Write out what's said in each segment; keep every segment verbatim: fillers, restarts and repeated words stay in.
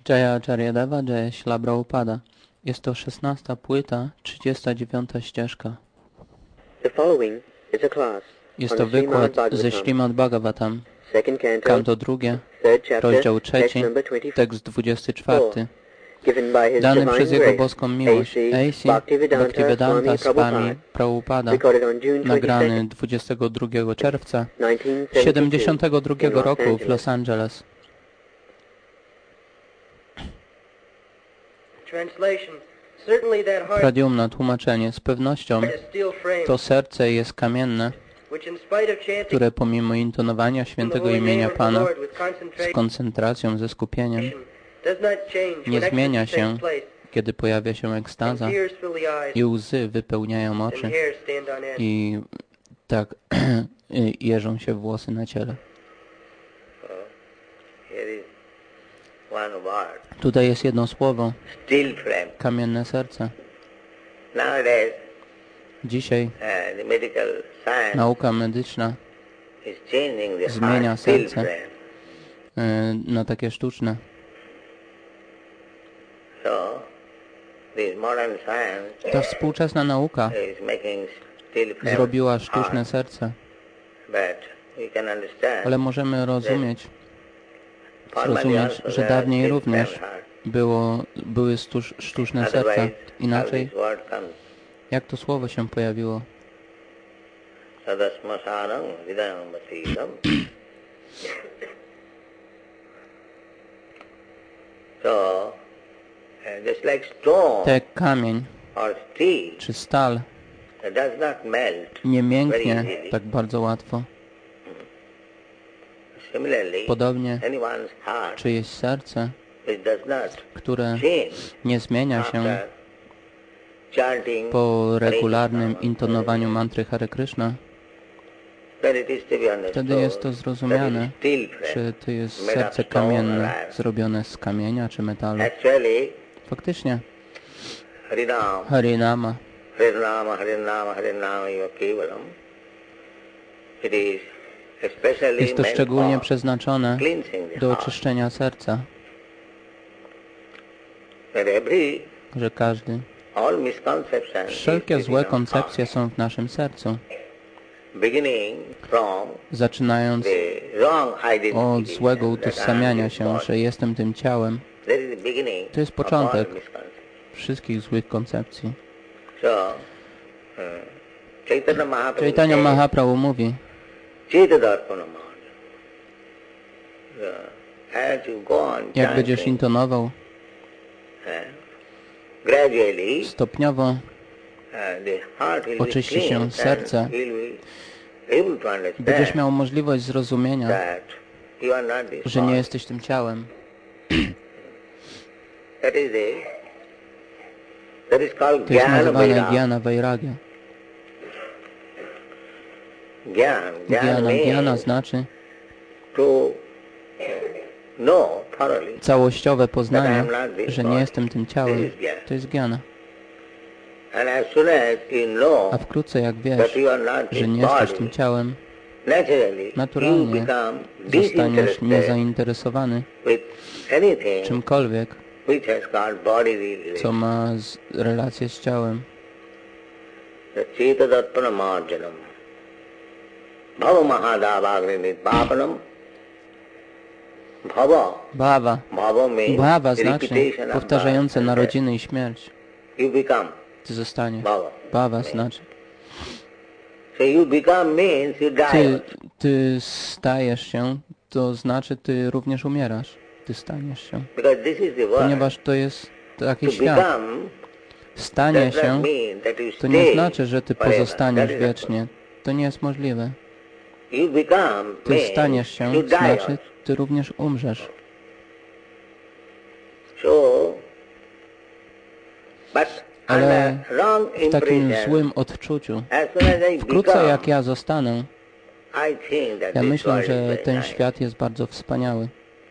Jaya Acharyadeva, Jaya Śrīla Prabhupada. Jest to szesnasta płyta, trzydziesta dziewiąta ścieżka. Jest to wykład ze Śrīmad Bhagavatam, kanto drugie, rozdział trzeci, tekst dwudziesty czwarty. Dany przez Jego boską miłość A C Bhaktivedanta Swami Prabhupada, nagrany dwudziestego drugiego czerwca siedemdziesiątego drugiego roku w Los Angeles. Pradiumna tłumaczenie. Z pewnością to serce jest kamienne, które pomimo intonowania świętego imienia Pana z koncentracją, ze skupieniem, nie zmienia się, kiedy pojawia się ekstaza i łzy wypełniają oczy i tak jeżą się włosy na ciele. Tutaj jest jedno słowo, kamienne serce. Dzisiaj nauka medyczna zmienia serce na takie sztuczne. Ta współczesna nauka zrobiła sztuczne serce, ale możemy rozumieć, zrozumieć, że dawniej również było, były stusz, sztuczne serca. Inaczej, jak to słowo się pojawiło? Tak jak kamień czy stal nie mięknie tak bardzo łatwo. Podobnie czyjeś serce, które nie zmienia się po regularnym intonowaniu mantry Hare Krishna, wtedy jest to zrozumiane, że to jest serce kamienne, zrobione z kamienia czy metalu. Faktycznie Harinama jest to szczególnie przeznaczone do oczyszczenia serca, że każdy, wszelkie złe koncepcje są w naszym sercu. Zaczynając od złego utożsamiania się, że jestem tym ciałem, to jest początek wszystkich złych koncepcji. Chaitanya Mahaprabhu mówi, jak będziesz intonował, stopniowo oczyści się serce, będziesz miał możliwość zrozumienia, że nie jesteś tym ciałem. To jest nazywane Gyana Vairagya. Gyana, Gyana znaczy całościowe poznanie, że nie jestem tym ciałem. To jest Gyana. A wkrótce jak wiesz, że nie jesteś tym ciałem, naturalnie zostaniesz niezainteresowany czymkolwiek, co ma relację z ciałem. Bhava. Bhava znaczy powtarzające narodziny i śmierć. Ty zostaniesz. Bhava znaczy. Ty, ty stajesz się, to znaczy ty również umierasz. Ty staniesz się. Ponieważ to jest taki świat. Stanie się, to nie znaczy, że ty pozostaniesz wiecznie. To nie jest możliwe. Ty staniesz się, znaczy ty również umrzesz. Ale w takim złym odczuciu, wkrótce jak ja zostanę, ja myślę, że ten świat jest bardzo wspaniały.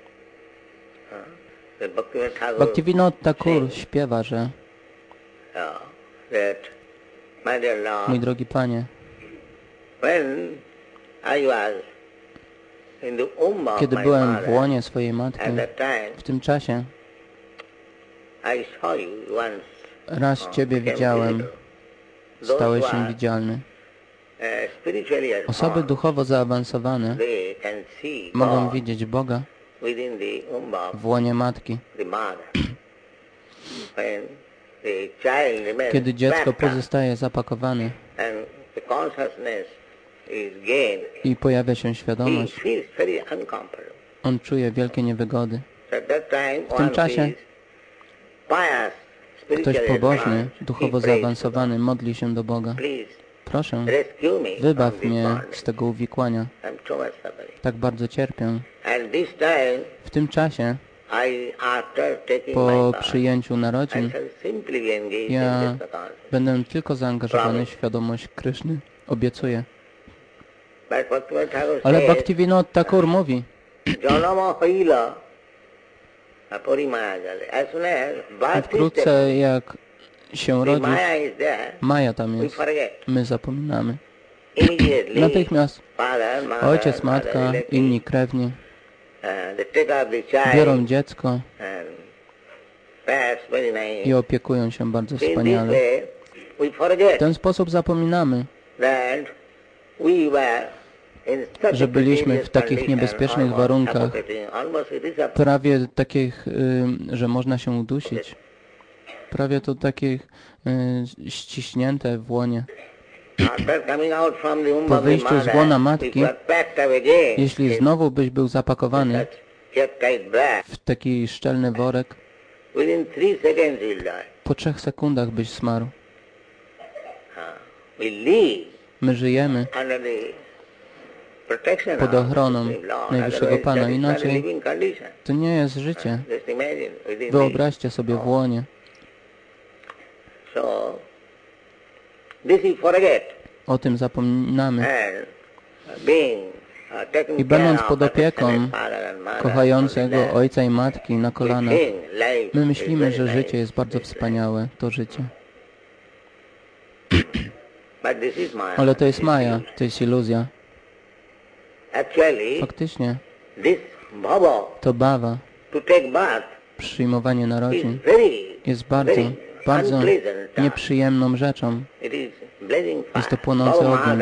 Bhaktivinoda Thakur śpiewa, że mój drogi Panie, kiedy byłem w łonie swojej matki, w tym czasie Raz Ciebie widziałem, stałeś się widzialny. Osoby duchowo zaawansowane mogą widzieć Boga w łonie matki. Kiedy dziecko pozostaje zapakowane i pojawia się świadomość, on czuje wielkie niewygody. W tym czasie ktoś pobożny, duchowo zaawansowany modli się do Boga. Proszę, wybaw mnie z tego uwikłania. Tak bardzo cierpię. W tym czasie, po przyjęciu narodzin, ja będę tylko zaangażowany w świadomość Kryszny. Obiecuję. Ale Bhaktivinoda Thakur mówi, wkrótce jak się rodzisz, Maja tam jest, my zapominamy. Natychmiast ojciec, matka, inni krewni biorą dziecko i opiekują się bardzo wspaniale. W ten sposób zapominamy, że byliśmy w takich niebezpiecznych warunkach, prawie takich, że można się udusić. Prawie to takich y, ściśnięte w łonie. Po wyjściu z łona matki, jeśli znowu byś był zapakowany w taki szczelny worek, po trzech sekundach byś zmarł. My żyjemy pod ochroną Najwyższego Pana. Inaczej to nie jest życie. Wyobraźcie sobie w łonie. O tym zapominamy. I będąc pod opieką kochającego ojca i matki na kolanach, my myślimy, że życie jest bardzo wspaniałe. To życie. Ale to jest maja, to jest iluzja. Faktycznie to bhava, przyjmowanie narodzin, jest bardzo, bardzo nieprzyjemną rzeczą. Jest to płonący ogień.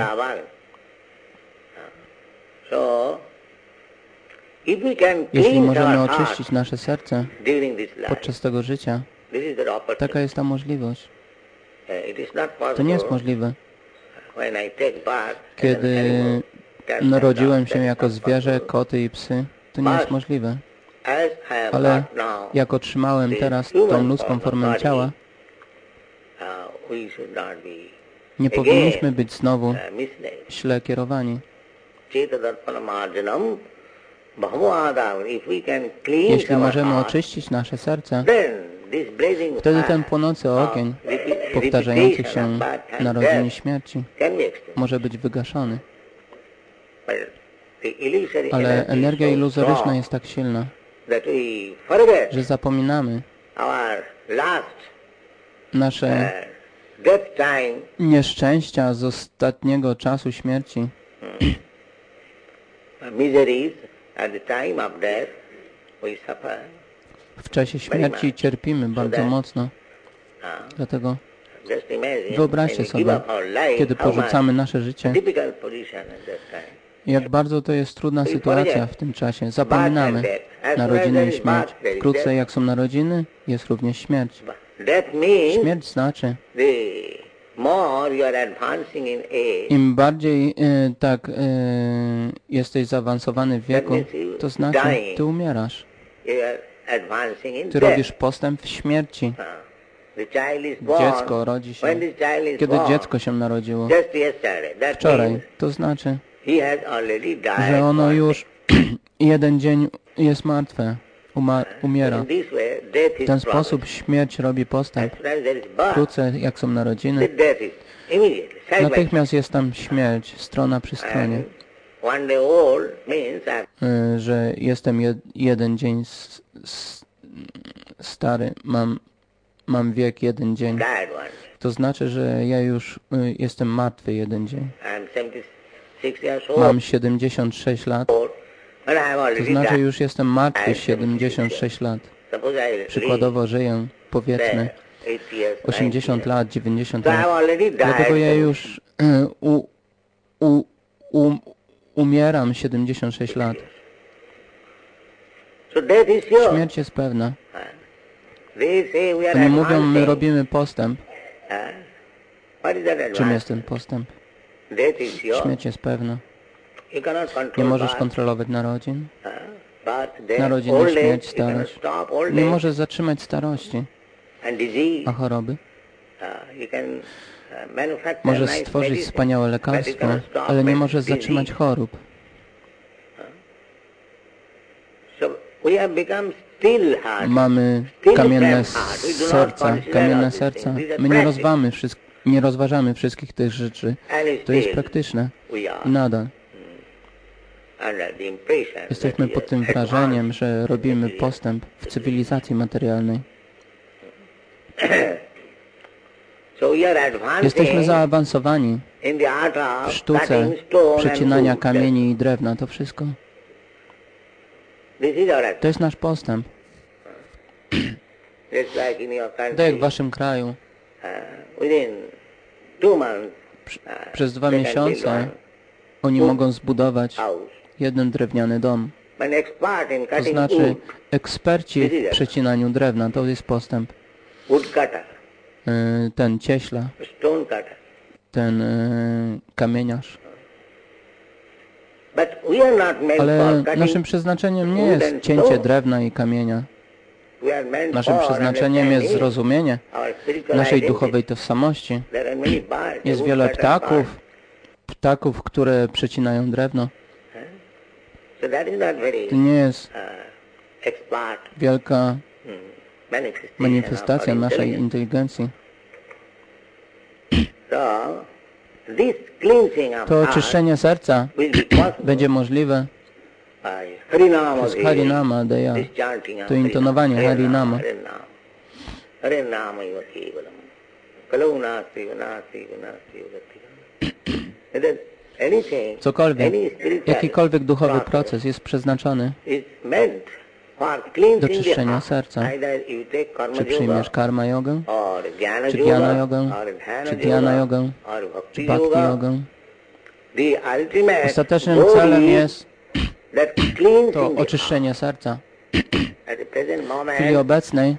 Jeśli możemy oczyścić nasze serce podczas tego życia, taka jest ta możliwość. To nie jest możliwe. Kiedy narodziłem się jako zwierzę, koty i psy, to nie jest możliwe. Ale jak otrzymałem teraz tą ludzką formę ciała, nie powinniśmy być znowu źle kierowani. Jeśli możemy oczyścić nasze serce, wtedy ten płonący ogień powtarzających się narodzin i śmierci może być wygaszony. Ale energia iluzoryczna jest tak silna, że zapominamy nasze nieszczęścia z ostatniego czasu śmierci. W czasie śmierci cierpimy bardzo mocno. Dlatego wyobraźcie sobie, kiedy porzucamy nasze życie, jak bardzo to jest trudna sytuacja w tym czasie. Zapominamy narodziny i śmierć. Wkrótce jak są narodziny, jest również śmierć. Śmierć znaczy, im bardziej y, tak y, jesteś zaawansowany w wieku, to znaczy, ty umierasz. Ty robisz postęp w śmierci. Dziecko rodzi się. Kiedy dziecko się narodziło? Wczoraj. To znaczy, że ono już jeden dzień jest martwe. Uma umiera. W ten sposób śmierć robi postęp. Wkrótce, jak są narodziny, natychmiast jest tam śmierć, strona przy stronie. Że jestem jed jeden dzień s s stary, mam, mam wiek jeden dzień. To znaczy, że ja już y, jestem martwy jeden dzień. Mam siedemdziesiąt sześć lat. To znaczy, już jestem martwy siedemdziesiąt sześć lat. Przykładowo żyję powiedzmy osiemdziesiąt lat, dziewięćdziesiąt lat. Dlatego ja już u, u, u, umieram siedemdziesiąt sześć lat. Śmierć jest pewna. Oni mówią, my robimy postęp. Czym jest ten postęp? Śmierć jest pewna. Nie możesz kontrolować narodzin. Narodziny, śmierć, starość. Nie możesz zatrzymać starości. A choroby? Możesz stworzyć wspaniałe lekarstwo, ale nie możesz zatrzymać chorób. Mamy kamienne serca, kamienne serca. My nie rozważamy, nie rozważamy wszystkich tych rzeczy. To jest praktyczne. I nadal jesteśmy pod tym wrażeniem, że robimy postęp w cywilizacji materialnej. Jesteśmy zaawansowani w sztuce przecinania kamieni i drewna. To wszystko. To jest nasz postęp. Tak jak w waszym kraju. Przez dwa miesiące oni mogą zbudować jeden drewniany dom. To znaczy eksperci w przecinaniu drewna. To jest postęp. Ten cieśla, ten kamieniarz. Ale naszym przeznaczeniem nie jest cięcie drewna i kamienia. Naszym przeznaczeniem jest zrozumienie naszej duchowej tożsamości. Jest wiele ptaków, ptaków, które przecinają drewno. To nie jest wielka manifestacja naszej inteligencji. To oczyszczenie serca będzie możliwe przez Harinama Daya, to intonowanie Harinama. Cokolwiek, jakikolwiek duchowy proces jest przeznaczony do czyszczenia serca. Czy przyjmiesz karma jogę, czy jnana jogę, czy dhyana jogę, czy bhakti jogę. Ostatecznym celem jest to oczyszczenie serca. W chwili obecnej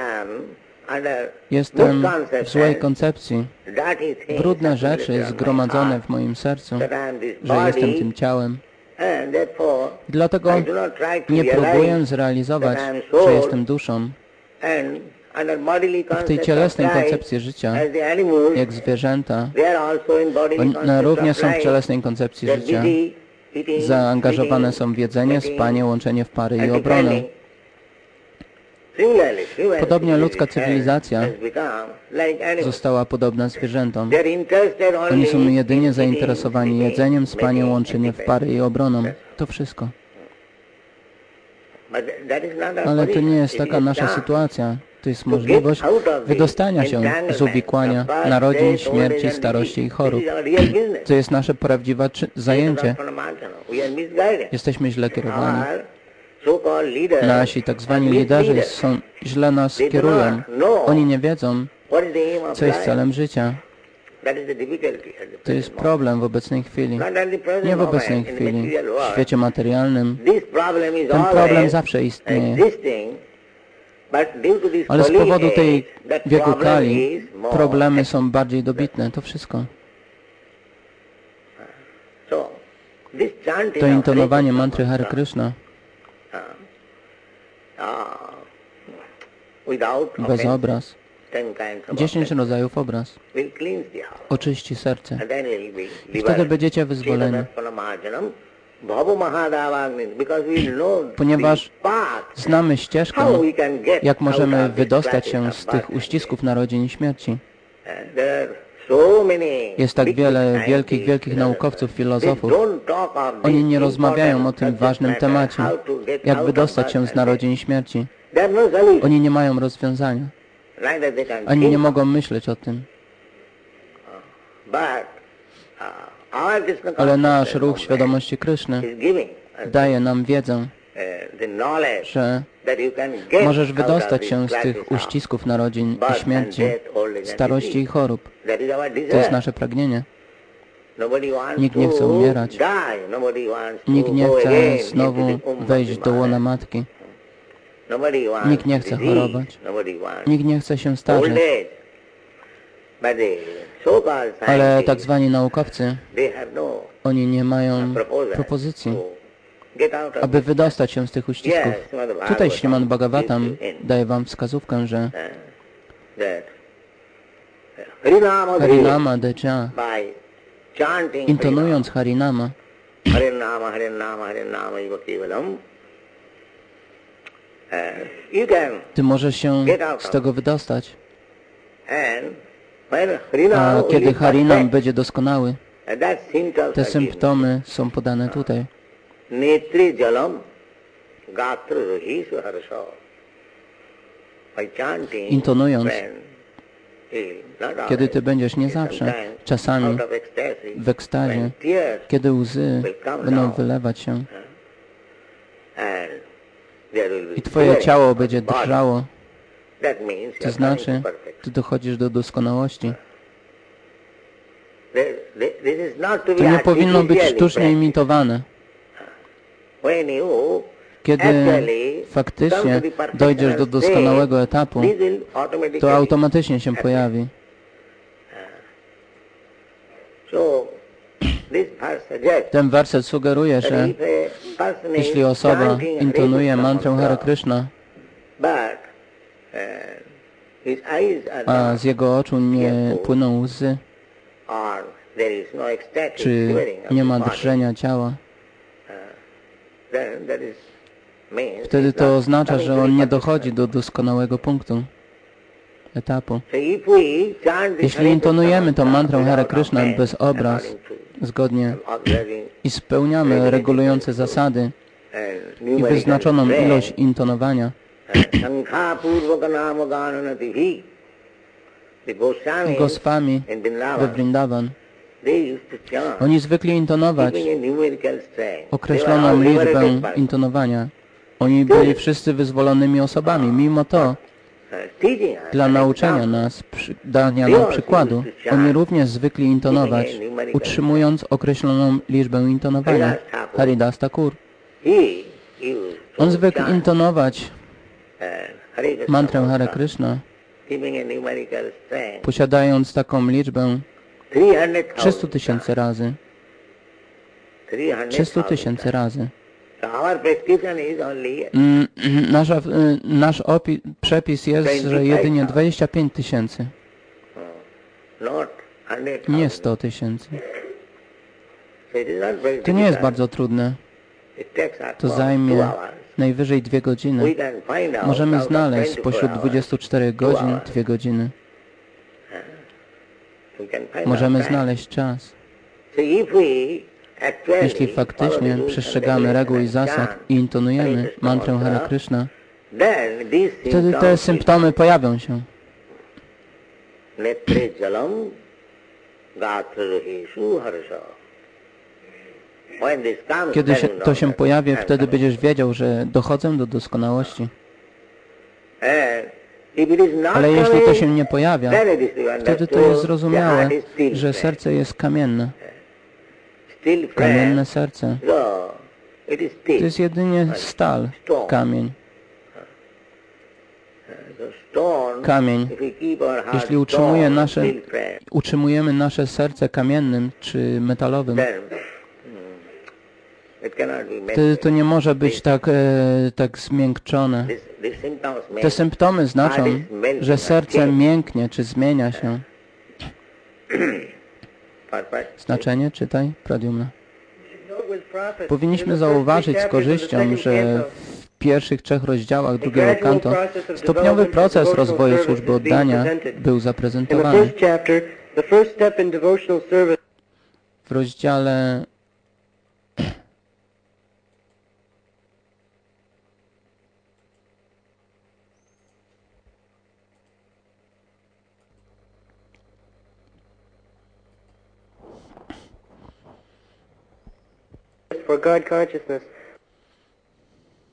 jestem w złej koncepcji. Brudne rzeczy zgromadzone w moim sercu, że jestem tym ciałem. Dlatego nie próbuję zrealizować, że jestem duszą. W tej cielesnej koncepcji życia, jak zwierzęta, one również są w cielesnej koncepcji życia. Zaangażowane są w jedzenie, spanie, łączenie w pary i obronę. Podobnie ludzka cywilizacja została podobna zwierzętom. Oni są jedynie zainteresowani jedzeniem, spaniem, łączeniem w pary i obroną. To wszystko. Ale to nie jest taka nasza sytuacja. To jest możliwość wydostania się z uwikłania narodzin, śmierci, starości i chorób. To jest nasze prawdziwe zajęcie. Jesteśmy źle kierowani. Nasi tak zwani liderzy są, źle nas kierują. Oni nie wiedzą, co jest celem życia. To jest problem w obecnej chwili. Nie w obecnej chwili. W świecie materialnym ten problem zawsze istnieje. Ale z powodu tej biegu kali problemy są bardziej dobitne. To wszystko. To intonowanie mantry Hare Krishna bez obraz. Dziesięć rodzajów obraz oczyści serce. I wtedy będziecie wyzwoleni. Ponieważ znamy ścieżkę, jak możemy wydostać się z tych uścisków narodzin i śmierci. Jest tak wiele wielkich, wielkich naukowców, filozofów. Oni nie rozmawiają o tym ważnym temacie, jak wydostać się z narodzin i śmierci. Oni nie mają rozwiązania. Ani nie mogą myśleć o tym. Ale nasz ruch świadomości Kryszny daje nam wiedzę, że możesz wydostać się z tych uścisków narodzin i śmierci, starości i chorób. To jest nasze pragnienie. Nikt nie chce umierać. Nikt nie chce znowu wejść do łona matki. Nikt nie chce chorować. Nikt nie chce się starzeć. Ale tak zwani naukowcy, oni nie mają propozycji, aby wydostać się z tych uścisków. Tutaj Śrimad Bhagavatam daje wam wskazówkę, że Harinama Decha, intonując Harinama, ty możesz się z tego wydostać. A kiedy Harinam będzie doskonały, te symptomy są podane tutaj. Intonując, kiedy ty będziesz nie zawsze, czasami w ekstazie, kiedy łzy będą wylewać się i twoje ciało będzie drżało, to znaczy, ty dochodzisz do doskonałości. To nie powinno być sztucznie imitowane. Kiedy faktycznie dojdziesz do doskonałego etapu, to automatycznie się pojawi. Ten werset sugeruje, że jeśli osoba intonuje mantrę Hare Krishna, a z jego oczu nie płyną łzy, czy nie ma drżenia ciała, wtedy to oznacza, że on nie dochodzi do doskonałego punktu, etapu. Jeśli intonujemy tą mantrę Hare Krishna bez obraz, zgodnie i spełniamy regulujące zasady i wyznaczoną ilość intonowania, Goswami we Vrindavan, oni zwykli intonować określoną liczbę intonowania. Oni byli wszyscy wyzwolonymi osobami. Mimo to, dla nauczenia nas, dania nam przykładu, oni również zwykli intonować, utrzymując określoną liczbę intonowania. Haridas Thakur. On zwykł intonować mantrę Hare Krishna, posiadając taką liczbę trzysta tysięcy razy. trzysta tysięcy razy. Nasza, nasz opi przepis jest, że jedynie dwadzieścia pięć tysięcy. Nie sto tysięcy. To nie jest bardzo trudne. To zajmie najwyżej dwie godziny. Możemy znaleźć spośród dwudziestu czterech godzin dwie godziny. Możemy znaleźć czas. Jeśli faktycznie przestrzegamy reguł i zasad i intonujemy mantrę Hare Krishna, wtedy te symptomy pojawią się. Kiedy się, to się pojawi, wtedy będziesz wiedział, że dochodzę do doskonałości. Ale jeśli to się nie pojawia, wtedy to jest zrozumiałe, że serce jest kamienne. Kamienne serce. To jest jedynie stal, kamień. Kamień. Jeśli utrzymuje nasze, utrzymujemy nasze serce kamiennym czy metalowym, wtedy to nie może być tak, e, tak zmiękczone. Te symptomy znaczą, że serce mięknie czy zmienia się. Znaczenie, czytaj, Pradyumna. Powinniśmy zauważyć z korzyścią, że w pierwszych trzech rozdziałach drugiego kanto stopniowy proces rozwoju służby oddania był zaprezentowany. W rozdziale for God consciousness.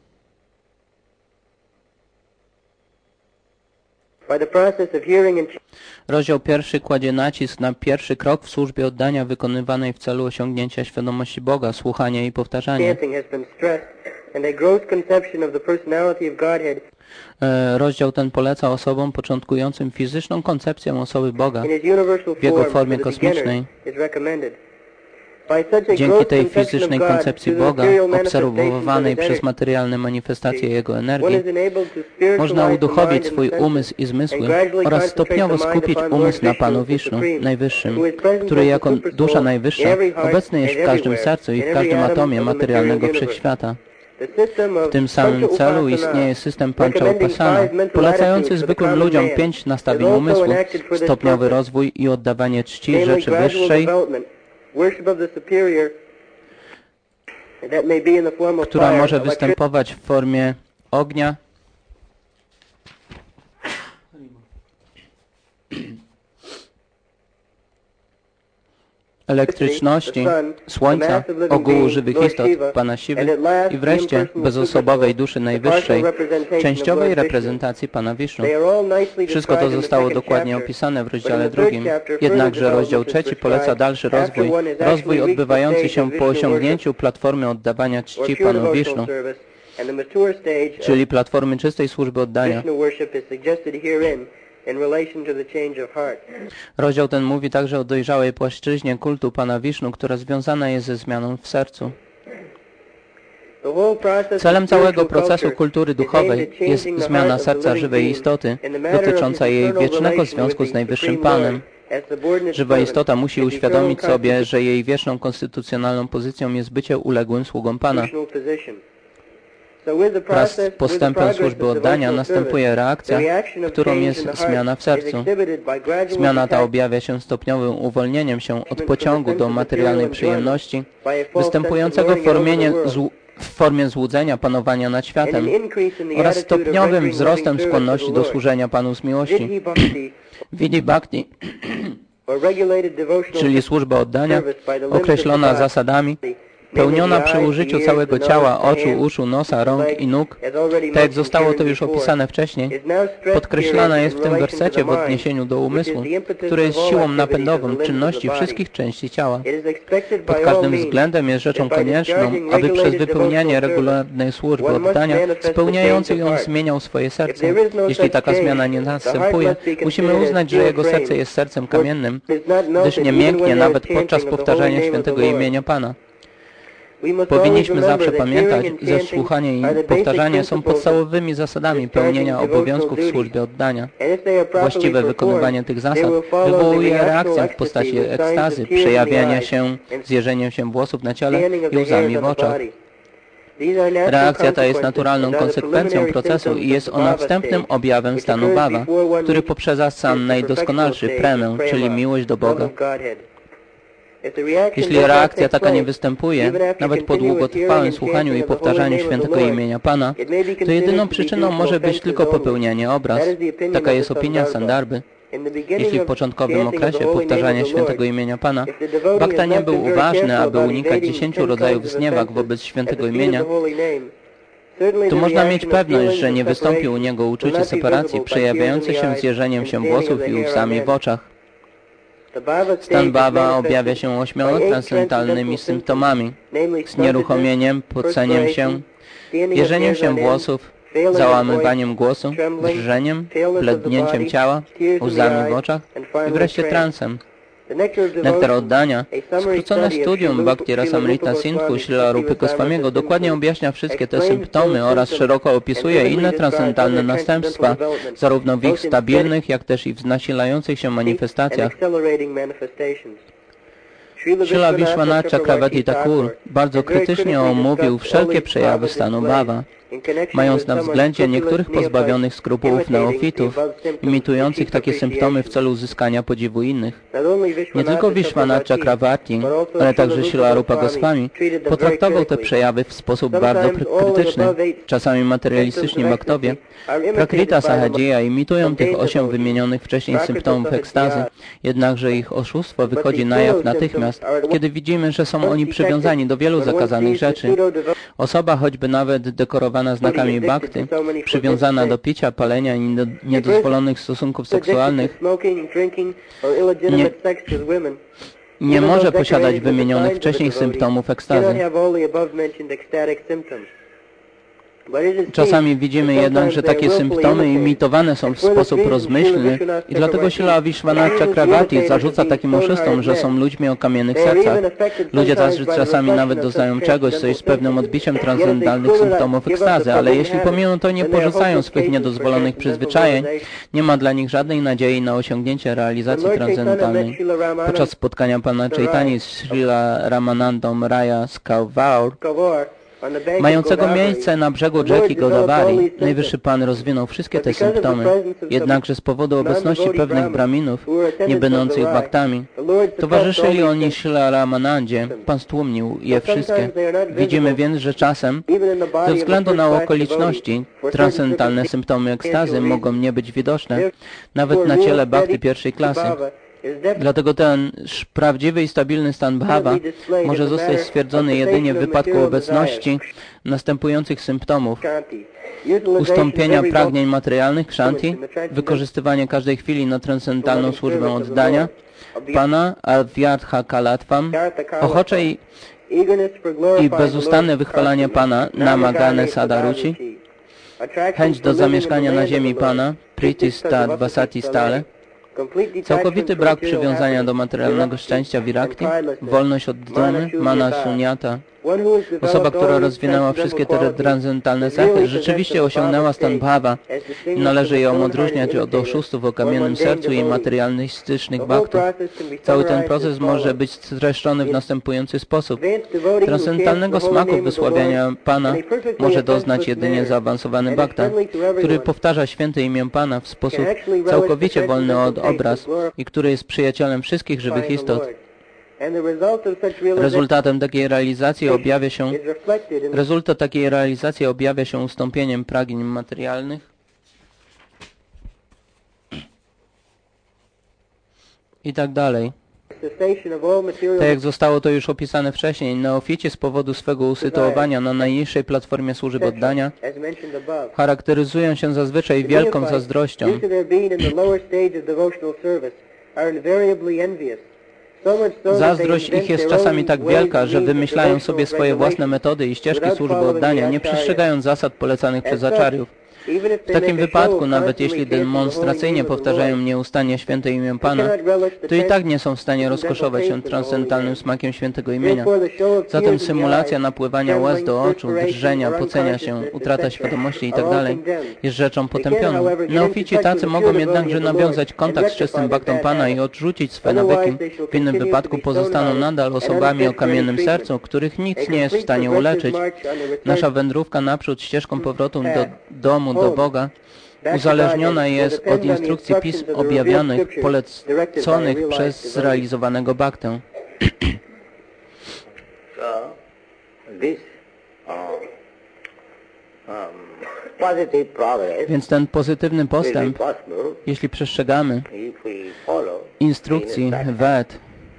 Rozdział pierwszy kładzie nacisk na pierwszy krok w służbie oddania wykonywanej w celu osiągnięcia świadomości Boga, słuchanie i powtarzanie. E, rozdział ten poleca osobom początkującym fizyczną koncepcję osoby Boga w Jego formie kosmicznej. Dzięki tej fizycznej koncepcji Boga, obserwowanej przez materialne manifestacje Jego energii, można uduchowić swój umysł i zmysły oraz stopniowo skupić umysł na Panu Wisznu, Najwyższym, który jako dusza najwyższa obecny jest w każdym sercu i w każdym atomie materialnego wszechświata. W tym samym celu istnieje system Panchaupasana, polecający zwykłym ludziom pięć nastawień umysłu, stopniowy rozwój i oddawanie czci rzeczy wyższej, która może występować w formie ognia, elektryczności, słońca, ogółu żywych istot, Pana Siwy i wreszcie bezosobowej duszy najwyższej, częściowej reprezentacji Pana Wisznu. Wszystko to zostało dokładnie opisane w rozdziale drugim, jednakże rozdział trzeci poleca dalszy rozwój, rozwój odbywający się po osiągnięciu platformy oddawania czci Panu Wisznu, czyli platformy czystej służby oddania. Rozdział ten mówi także o dojrzałej płaszczyźnie kultu Pana Wisznu, która związana jest ze zmianą w sercu. Celem całego procesu kultury duchowej jest zmiana serca żywej istoty, dotycząca jej wiecznego związku z Najwyższym Panem. Żywa istota musi uświadomić sobie, że jej wieczną konstytucjonalną pozycją jest bycie uległym sługą Pana. Wraz z postępem służby oddania następuje reakcja, którą jest zmiana w sercu. Zmiana ta objawia się stopniowym uwolnieniem się od pociągu do materialnej przyjemności, występującego w formie, w formie złudzenia panowania nad światem oraz stopniowym wzrostem skłonności do służenia Panu z miłości. Vidhi Bhakti, czyli służba oddania, określona zasadami, pełniona przy użyciu całego ciała, oczu, uszu, nosa, rąk i nóg, tak jak zostało to już opisane wcześniej, podkreślana jest w tym wersecie w odniesieniu do umysłu, który jest siłą napędową czynności wszystkich części ciała. Pod każdym względem jest rzeczą konieczną, aby przez wypełnianie regularnej służby oddania spełniający ją zmieniał swoje serce. Jeśli taka zmiana nie następuje, musimy uznać, że jego serce jest sercem kamiennym, gdyż nie mięknie nawet podczas powtarzania świętego imienia Pana. Powinniśmy zawsze pamiętać, że słuchanie i powtarzanie są podstawowymi zasadami pełnienia obowiązków w służbie oddania. Właściwe wykonywanie tych zasad wywołuje reakcję w postaci ekstazy, przejawiania się, zjeżeniem się włosów na ciele i łzami w oczach. Reakcja ta jest naturalną konsekwencją procesu i jest ona wstępnym objawem stanu bhava, który poprzedza stan najdoskonalszy, premę, czyli miłość do Boga. Jeśli reakcja taka nie występuje, nawet po długotrwałym słuchaniu i powtarzaniu świętego imienia Pana, to jedyną przyczyną może być tylko popełnianie obraz. Taka jest opinia Sandarby. Jeśli w początkowym okresie powtarzania świętego imienia Pana bhakta nie był uważny, aby unikać dziesięciu rodzajów zniewag wobec świętego imienia, to można mieć pewność, że nie wystąpi u niego uczucie separacji przejawiające się zjeżeniem się włosów i łzami w oczach. Stan bhava objawia się ośmioma transcendentalnymi symptomami: znieruchomieniem, poceniem się, jeżeniem się włosów, załamywaniem głosu, drżeniem, blednięciem ciała, łzami w oczach i wreszcie transem. Nektar oddania, skrócone studium Bhakti Rasamrita Sindhu Śrila Rupy Goswamiego dokładnie objaśnia wszystkie te symptomy oraz szeroko opisuje inne transcendentalne następstwa, zarówno w ich stabilnych, jak też i w nasilających się manifestacjach. Śrila Vishwanath Chakravarti Thakur bardzo krytycznie omówił wszelkie przejawy stanu bhava, mając na względzie niektórych pozbawionych skrupułów neofitów, imitujących takie symptomy w celu uzyskania podziwu innych. Nie tylko Vishwanath Chakravarti, ale także Śrila Rupa Goswami potraktował te przejawy w sposób bardzo krytyczny. Czasami materialistyczni bhaktowie Prakrita Sahajiya imitują tych osiem wymienionych wcześniej symptomów ekstazy, jednakże ich oszustwo wychodzi na jaw natychmiast, kiedy widzimy, że są oni przywiązani do wielu zakazanych rzeczy. Osoba choćby nawet dekorowana nacechowana znakami bhakty, przywiązana do picia, palenia i do niedozwolonych stosunków seksualnych, nie, nie może posiadać wymienionych wcześniej symptomów ekstazy. Czasami widzimy jednak, że takie symptomy imitowane są w sposób rozmyślny i dlatego Śrila Vishwanath Chakravarti zarzuca takim oszustom, że są ludźmi o kamiennych sercach. Ludzie tacy czasami nawet doznają czegoś, co jest pewnym odbiciem transcendentalnych symptomów ekstazy, ale jeśli pomimo to nie porzucają swych niedozwolonych przyzwyczajeń, nie ma dla nich żadnej nadziei na osiągnięcie realizacji transcendentalnej. Podczas spotkania Pana Chaitani z Srila Ramanandom Raya Skavaur, mającego miejsce na brzegu rzeki Godavari, Najwyższy Pan rozwinął wszystkie te symptomy. Jednakże z powodu obecności pewnych braminów, nie będących bhaktami, towarzyszyli oni Śrila Ramanandzie, Pan stłumił je wszystkie. Widzimy więc, że czasem, ze względu na okoliczności, transcendentalne symptomy ekstazy mogą nie być widoczne, nawet na ciele bhakty pierwszej klasy. Dlatego ten prawdziwy i stabilny stan bhava może zostać stwierdzony jedynie w wypadku obecności następujących symptomów: ustąpienia pragnień materialnych, kshanti, wykorzystywanie każdej chwili na transcendentalną służbę oddania, Pana, avyartha kalatvam, ochocze i, i bezustanne wychwalanie Pana, namagane sadaruci, chęć do zamieszkania na ziemi Pana, priti stad vasati stale, całkowity brak przywiązania do materialnego szczęścia virakti, wolność od dumy, mana sunyata. Osoba, która rozwinęła wszystkie te transcendentalne cechy, rzeczywiście osiągnęła stan bhava i należy ją odróżniać od oszustów o kamiennym sercu i materialistycznych bhaktów. Cały ten proces może być streszczony w następujący sposób. Transcendentalnego smaku wysławiania Pana może doznać jedynie zaawansowany bhakta, który powtarza święte imię Pana w sposób całkowicie wolny od obraz i który jest przyjacielem wszystkich żywych istot. Rezultatem takiej realizacji objawia się rezultat takiej realizacji objawia się ustąpieniem pragnień materialnych i tak dalej. Tak jak zostało to już opisane wcześniej, neofici z powodu swego usytuowania na najniższej platformie służb oddania charakteryzują się zazwyczaj wielką zazdrością. Zazdrość ich jest czasami tak wielka, że wymyślają sobie swoje własne metody i ścieżki służby oddania, nie przestrzegając zasad polecanych przez aczariów. W takim wypadku, nawet jeśli demonstracyjnie powtarzają nieustannie święte imię Pana, to i tak nie są w stanie rozkoszować się transcendentalnym smakiem świętego imienia. Zatem symulacja napływania łez do oczu, drżenia, pocenia się, utrata świadomości itd. jest rzeczą potępioną. Neofici tacy mogą jednakże nawiązać kontakt z czystym bhaktą Pana i odrzucić swe nawyki. W innym wypadku pozostaną nadal osobami o kamiennym sercu, których nic nie jest w stanie uleczyć. Nasza wędrówka naprzód ścieżką powrotu do domu, do Boga, uzależniona jest od instrukcji pism objawianych, poleconych przez zrealizowanego bhaktę. Więc ten pozytywny postęp, jeśli przestrzegamy instrukcji Ved,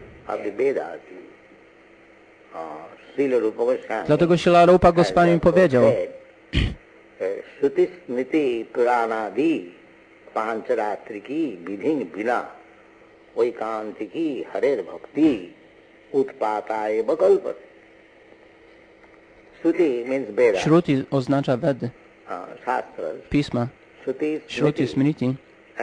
dlatego Śrila Rupa Goswami powiedział: Shruti smriti puranadi pancharatriki vidhin vina vaikantiki harer bhakti utpataye bakalpat. Shruti oznacza Vedy, pisma. Shruti smriti.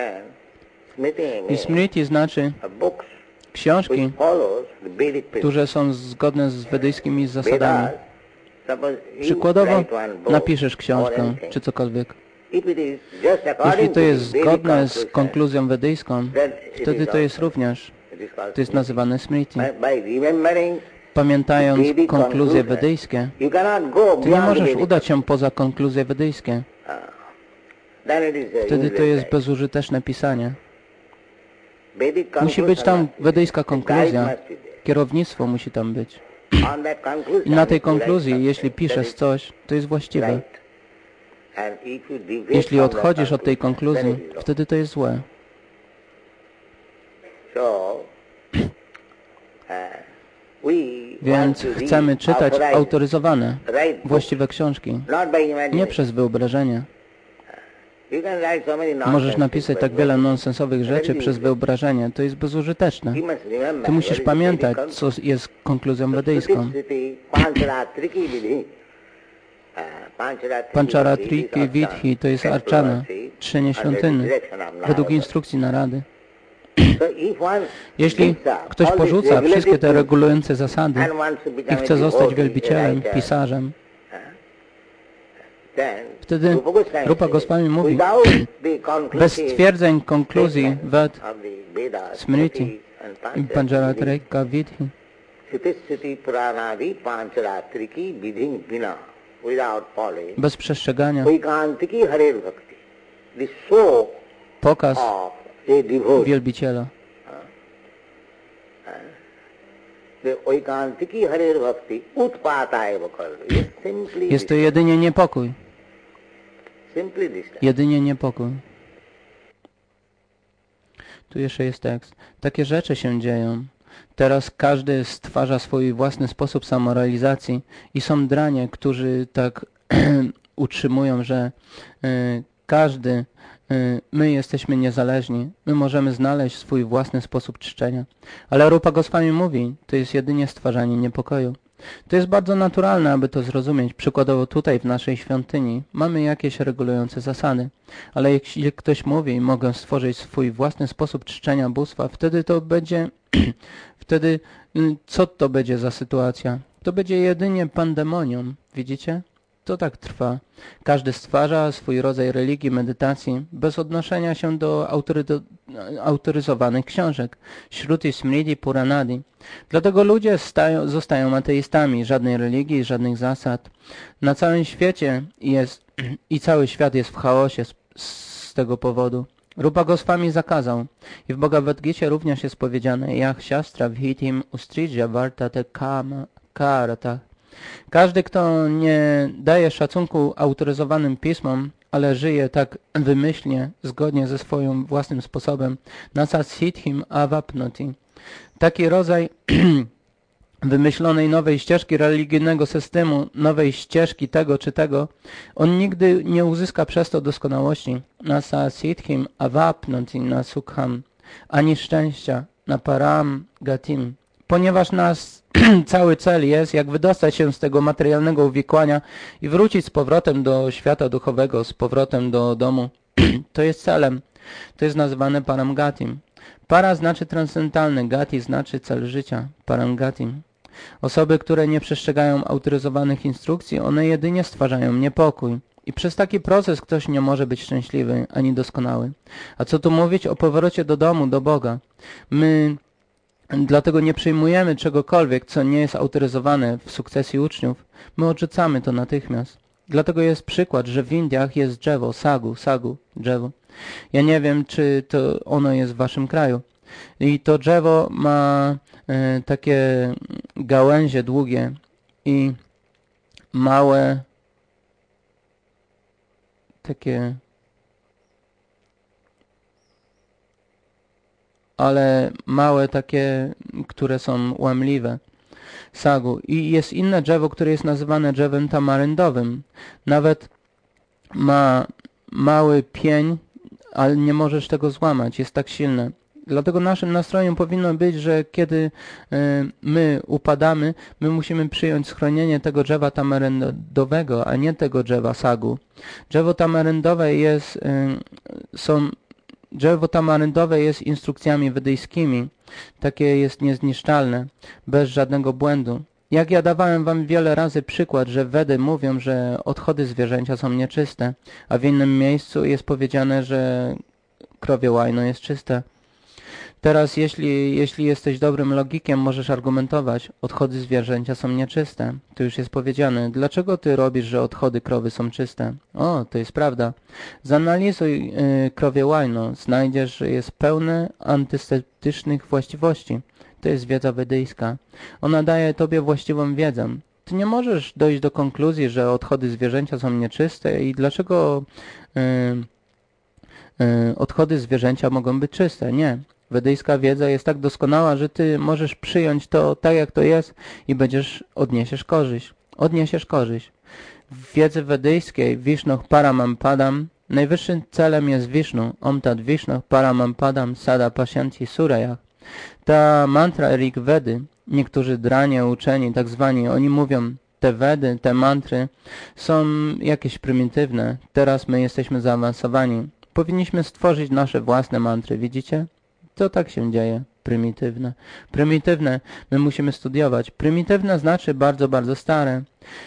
I smriti znaczy książki, które są zgodne z wedyjskimi zasadami. Przykładowo, napiszesz książkę, czy cokolwiek. Jeśli to jest zgodne z konkluzją wedyjską, wtedy to jest również, to jest nazywane smriti. Pamiętając konkluzje wedyjskie, ty nie możesz udać się poza konkluzje wedyjskie. Wtedy to jest bezużyteczne pisanie. Musi być tam wedyjska konkluzja, kierownictwo musi tam być. I na tej konkluzji, jeśli piszesz coś, to jest właściwe. Jeśli odchodzisz od tej konkluzji, wtedy to jest złe. Więc chcemy czytać autoryzowane, właściwe książki, nie przez wyobrażenie. Możesz napisać tak wiele nonsensowych rzeczy przez wyobrażenie. To jest bezużyteczne. Ty musisz pamiętać, co jest konkluzją wedyjską. Pancharatriki Vidhi to jest archana, czynienie świątyny, według instrukcji narady. Jeśli ktoś porzuca wszystkie te regulujące zasady i chce zostać wielbicielem, pisarzem, wtedy Rupa Goswami mówi, bez stwierdzeń, konkluzji, Ved, Smriti i Pancharatrika Vidhi, bez przestrzegania, pokaz wielbiciela. Jest to jedynie niepokój. Jedynie niepokój. Tu jeszcze jest tekst. Takie rzeczy się dzieją. Teraz każdy stwarza swój własny sposób samorealizacji i są dranie, którzy tak utrzymują, że y, każdy, y, my jesteśmy niezależni, my możemy znaleźć swój własny sposób czczenia. Ale Rupa Goswami mówi, to jest jedynie stwarzanie niepokoju. To jest bardzo naturalne, aby to zrozumieć. Przykładowo tutaj w naszej świątyni mamy jakieś regulujące zasady. Ale jeśli ktoś mówi, mogę stworzyć swój własny sposób czczenia bóstwa, wtedy to będzie, wtedy co to będzie za sytuacja? To będzie jedynie pandemonium, widzicie? To tak trwa. Każdy stwarza swój rodzaj religii, medytacji, bez odnoszenia się do autoryzowanych książek, Shruti, Smriti, Puranadi. Dlatego ludzie stają, zostają ateistami, żadnej religii, żadnych zasad. Na całym świecie jest, i cały świat jest w chaosie z, z tego powodu. Rupa Goswami zakazał, i w Bhagavad Gita również jest powiedziane, Yah Shastra Vhitim Ustridja Vartate Kama Karata. Każdy, kto nie daje szacunku autoryzowanym pismom, ale żyje tak wymyślnie, zgodnie ze swoim własnym sposobem, nasasithim avapnoti. Taki rodzaj wymyślonej nowej ścieżki religijnego systemu, nowej ścieżki tego czy tego, on nigdy nie uzyska przez to doskonałości. Nasasithim avapnoti nasukham, ani szczęścia, na param gatim. Ponieważ nas cały cel jest, jak wydostać się z tego materialnego uwikłania i wrócić z powrotem do świata duchowego, z powrotem do domu. To jest celem. To jest nazywane paramgatim. Para znaczy transcendentalny, gati znaczy cel życia. Paramgatim. Osoby, które nie przestrzegają autoryzowanych instrukcji, one jedynie stwarzają niepokój. I przez taki proces ktoś nie może być szczęśliwy, ani doskonały. A co tu mówić o powrocie do domu, do Boga? My dlatego nie przyjmujemy czegokolwiek, co nie jest autoryzowane w sukcesji uczniów. My odrzucamy to natychmiast. Dlatego jest przykład, że w Indiach jest drzewo, sagu, sagu, drzewo. Ja nie wiem, czy to ono jest w waszym kraju. I to drzewo ma e, takie gałęzie długie i małe, takie, ale małe takie, które są łamliwe, sagu. I jest inne drzewo, które jest nazywane drzewem tamaryndowym. Nawet ma mały pień, ale nie możesz tego złamać, jest tak silne. Dlatego naszym nastrojem powinno być, że kiedy y, my upadamy, my musimy przyjąć schronienie tego drzewa tamaryndowego, a nie tego drzewa sagu. Drzewo tamaryndowe jest, y, są, drzewo tamaryndowe jest instrukcjami wedyjskimi. Takie jest niezniszczalne, bez żadnego błędu. Jak ja dawałem wam wiele razy przykład, że Wedy mówią, że odchody zwierzęcia są nieczyste, a w innym miejscu jest powiedziane, że krowie łajno jest czyste. Teraz jeśli, jeśli jesteś dobrym logikiem, możesz argumentować, odchody zwierzęcia są nieczyste. To już jest powiedziane. Dlaczego ty robisz, że odchody krowy są czyste? O, to jest prawda. Zanalizuj yy, krowie łajno. Znajdziesz, że jest pełne antyseptycznych właściwości. To jest wiedza wedyjska. Ona daje tobie właściwą wiedzę. Ty nie możesz dojść do konkluzji, że odchody zwierzęcia są nieczyste i dlaczego yy, yy, odchody zwierzęcia mogą być czyste. Nie. Wedyjska wiedza jest tak doskonała, że ty możesz przyjąć to tak, jak to jest i będziesz, odniesiesz korzyść. Odniesiesz korzyść. W wiedzy wedyjskiej Vishnu Paramampadam najwyższym celem jest Vishnu. Om Tat Vishnu Paramampadam Sada Pashyanti Suraya. Ta mantra Rig Vedy, niektórzy dranie uczeni, tak zwani, oni mówią, te Vedy, te mantry są jakieś prymitywne. Teraz my jesteśmy zaawansowani. Powinniśmy stworzyć nasze własne mantry, widzicie? To tak się dzieje. Prymitywne. Prymitywne my musimy studiować. Prymitywne znaczy bardzo, bardzo stare.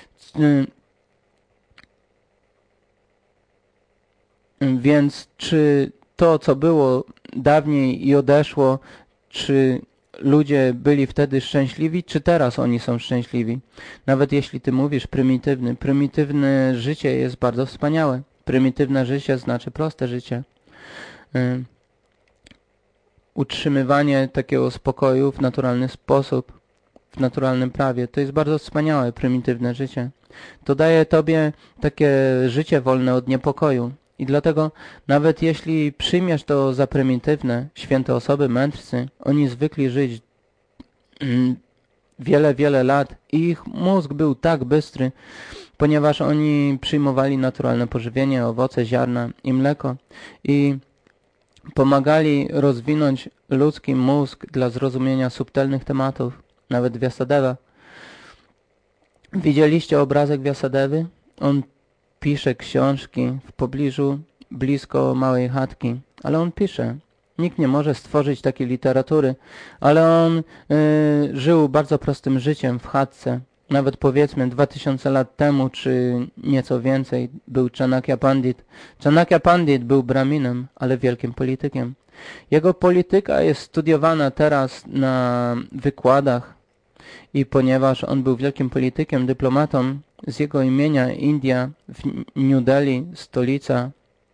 Więc czy to, co było dawniej i odeszło, czy ludzie byli wtedy szczęśliwi, czy teraz oni są szczęśliwi? Nawet jeśli ty mówisz prymitywny, prymitywne życie jest bardzo wspaniałe. Prymitywne życie znaczy proste życie. Y Utrzymywanie takiego spokoju w naturalny sposób, w naturalnym prawie, to jest bardzo wspaniałe, prymitywne życie. To daje tobie takie życie wolne od niepokoju. I dlatego nawet jeśli przyjmiesz to za prymitywne, święte osoby, mędrcy, oni zwykli żyć mm, wiele, wiele lat i ich mózg był tak bystry, ponieważ oni przyjmowali naturalne pożywienie, owoce, ziarna i mleko i pomagali rozwinąć ludzki mózg dla zrozumienia subtelnych tematów, nawet Vyasadeva. Widzieliście obrazek Vyasadevy? On pisze książki w pobliżu, blisko małej chatki, ale on pisze. Nikt nie może stworzyć takiej literatury, ale on y, żył bardzo prostym życiem w chatce. Nawet powiedzmy dwa tysiące lat temu, czy nieco więcej, był Chanakya Pandit. Chanakya Pandit był braminem, ale wielkim politykiem. Jego polityka jest studiowana teraz na wykładach i ponieważ on był wielkim politykiem, dyplomatą, z jego imienia India w New Delhi, stolica,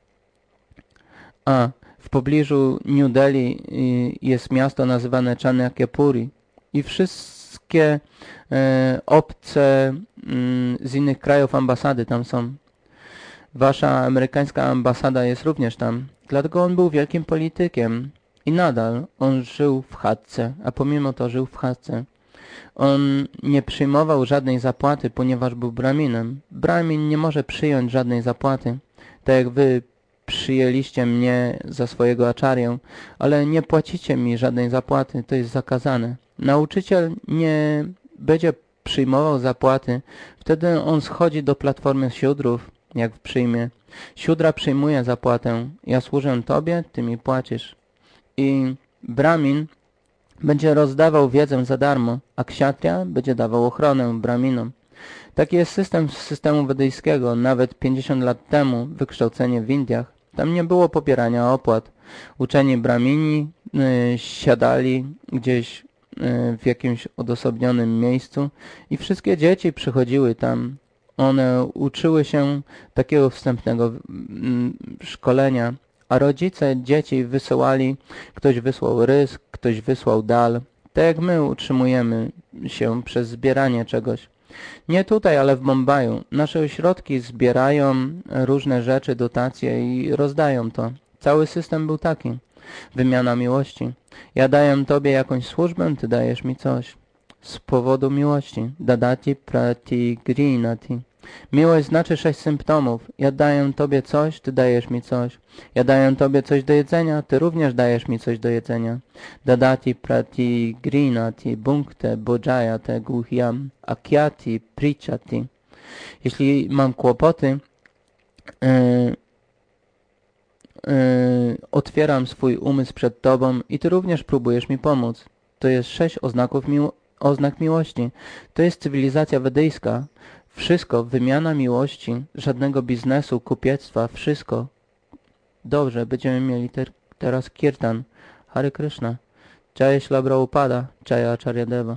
a w pobliżu New Delhi jest miasto nazywane Chanakyapuri i wszystkie e, obce m, z innych krajów ambasady tam są. Wasza amerykańska ambasada jest również tam. Dlatego on był wielkim politykiem i nadal on żył w chatce, a pomimo to żył w chatce. On nie przyjmował żadnej zapłaty, ponieważ był braminem. Bramin nie może przyjąć żadnej zapłaty, tak jak wy przyjęliście mnie za swojego aczarię, ale nie płacicie mi żadnej zapłaty, to jest zakazane. Nauczyciel nie będzie przyjmował zapłaty, wtedy on schodzi do platformy siódrów, jak przyjmie. Siódra przyjmuje zapłatę, ja służę tobie, ty mi płacisz. I bramin będzie rozdawał wiedzę za darmo, a kshatriya będzie dawał ochronę braminom. Taki jest system systemu wedyjskiego. Nawet pięćdziesiąt lat temu wykształcenie w Indiach, tam nie było pobierania opłat. Uczeni bramini y, siadali gdzieś y, w jakimś odosobnionym miejscu i wszystkie dzieci przychodziły tam. One uczyły się takiego wstępnego y, szkolenia, a rodzice dzieci wysyłali, ktoś wysłał rys, ktoś wysłał dal, tak jak my utrzymujemy się przez zbieranie czegoś. Nie tutaj, ale w Bombaju. Nasze ośrodki zbierają różne rzeczy, dotacje i rozdają to. Cały system był taki. Wymiana miłości. Ja daję tobie jakąś służbę, ty dajesz mi coś. Z powodu miłości. Dadati prati grinati. Miłość znaczy sześć symptomów. Ja daję tobie coś, ty dajesz mi coś. Ja daję tobie coś do jedzenia, ty również dajesz mi coś do jedzenia. Dadati prati grinati bhunkte bojayate guhyam akyati prichati. Jeśli mam kłopoty, yy, yy, otwieram swój umysł przed tobą i ty również próbujesz mi pomóc. To jest sześć oznaków miło oznak miłości. To jest cywilizacja wedyjska. Wszystko, wymiana miłości, żadnego biznesu, kupiectwa, wszystko. Dobrze, będziemy mieli ter teraz kirtan. Hare Krishna. Jaya Śla Prabhupada, Jaya Acharya Deva.